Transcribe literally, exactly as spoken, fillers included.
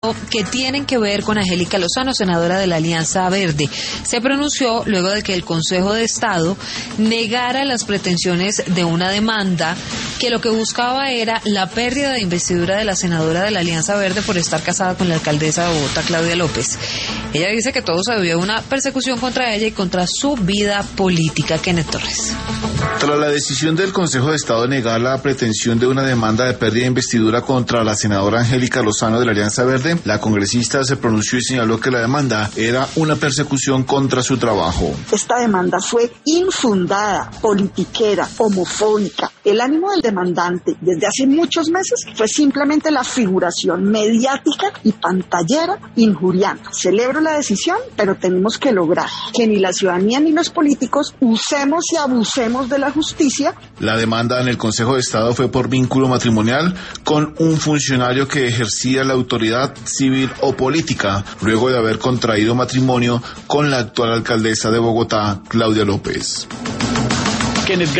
que tienen que ver con Angélica Lozano, senadora de la Alianza Verde. Se pronunció luego de que el Consejo de Estado negara las pretensiones de una demanda que lo que buscaba era la pérdida de investidura de la senadora de la Alianza Verde por estar casada con la alcaldesa de Bogotá, Claudia López. Ella dice que todo se debió a una persecución contra ella y contra su vida política. Kenneth Torres. Tras la decisión del Consejo de Estado de negar la pretensión de una demanda de pérdida de investidura contra la senadora Angélica Lozano de la Alianza Verde, la congresista se pronunció y señaló que la demanda era una persecución contra su trabajo. Esta demanda fue infundada, politiquera, homofóbica. El ánimo del demandante desde hace muchos meses fue simplemente la figuración mediática y pantallera injuriante. Celebro la decisión, pero tenemos que lograr que ni la ciudadanía ni los políticos usemos y abusemos de la justicia. La demanda en el Consejo de Estado fue por vínculo matrimonial con un funcionario que ejercía la autoridad civil o política, luego de haber contraído matrimonio con la actual alcaldesa de Bogotá, Claudia López.